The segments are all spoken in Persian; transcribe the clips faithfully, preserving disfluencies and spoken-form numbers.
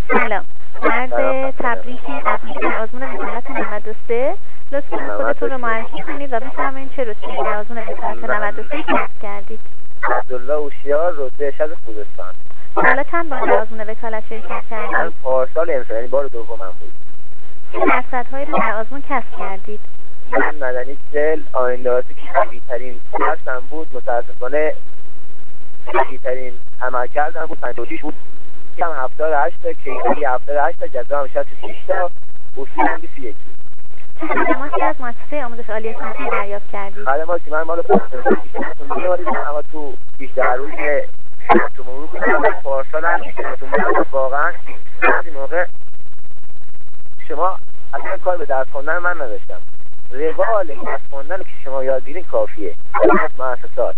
سلام. مرد تبریک قبلی در آزمون وکالت نود و سه، لطفاً خودتون رو معرفی کنید و بفرمایید چه رتبه‌ای در آزمون وکالت نود و سه کسب کردید. عبدالله اوشیار، رتبه شهر خوزستان. حالا چند بار در آزمون وکالت شرکت کردید؟ من پارسال امسال یعنی بار دومم بود. چه درصدهایی رو در آزمون کسب کردید؟ من مدنی چهل، آینده‌آتی که قوی‌ترین درسم بود، متاسفانه قوی‌ترین عمل کردم بود پنجاه و شش بود. کم هفتاد و هشت تا، کیفری هفتاد و هشت تا، جزا هم شصت و شش تا، اصول هم بیست و یک. چه خدماتی از مؤسسه آموزش عالی صنفی دریافت کردید؟ خدماتی من مال پاسپورت می‌آوردم اما تو بیشتر روز تو مرور بودم. پارسال هم تو مرور واقعا بعضی موقع شما اصلا کار به درس خوندن من نداشتم. روال درس خوندن که شما یاد بگیرید کافیه. از مؤسسات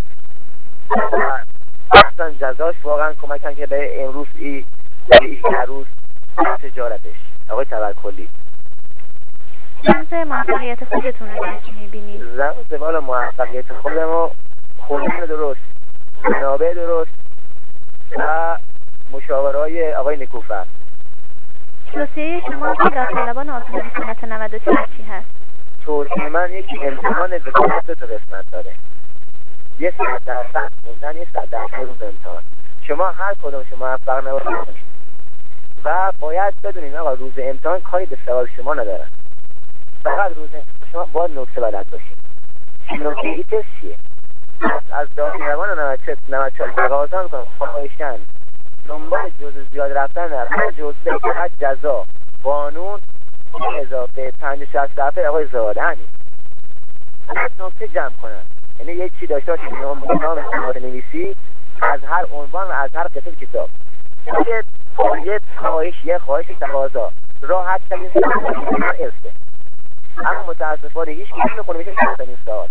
اصلا جزاش واقعا کمکن که به امروز ای هر روز تجارتش آقای توکلی. رمز موفقیت خودتون رو در چی می‌بینید؟ رمز والا موفقیت خودمو خوندن درست، منابع درست و مشاورهای آقای نیکوفر. توصیه شما به داوطلبان آزمون وکالت نود و سه چی هست؟ توصیه من یکی امتحان وکالت دو تا قسمت داره. یه صد درصد خوندن، یه صد درصد روز امتحان. شما هر کدوم شما موفق نباشید و باید بدونید آقا روز امتحان کاری به سوال شما ندارن. فقط روز امتحان شما باید نکته بلد باشید. نکته ای تست چیه؟ از داوطلبان نود و چهار تقاضا میکنم خواهشاً دنبال جزء زیاد رفتن نه، من جزء فقط جزا، قانون، اضافه پنج شصت صفحه آقای زاده همین. از نکته جمع کنن. یعنی یک چی داشته باشید نام نام نام نویسی از هر عنوان و از هر قسمت کتاب. یه یه خواهش یه خواهش تقاضا راحت ترین سوال ارسه. اما متاسفانه هیچ کسی نمی‌کنه میشه این سوال.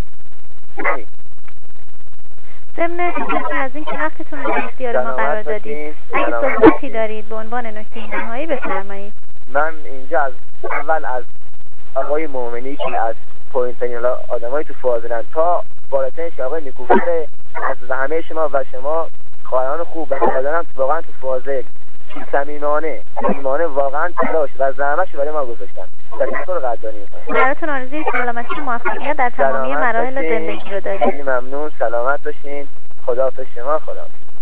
ضمن تشکر از اینکه وقتتون رو در اختیار ما قرار دادید، اگه صحبتی دارید به عنوان نکته نهایی بفرمایید. من اینجا از اول از آقای مومنی که از پایین‌ترین آدمای تو فاضلن تا بالاترینش آقای نیکوفر، از همه شما و شما خواهران خوب و برادران واقعا تو فاضل صمیمانه صمیمانه واقعا تلاش و زحمتش برای ما گذاشتن. تشکر قدردانی می‌کنم. براتون آرزوی سلامتی و موفقیت در تمامی مراحل زندگی رو دارید. خیلی ممنون. سلامت باشین. خداحافظ شما. خدا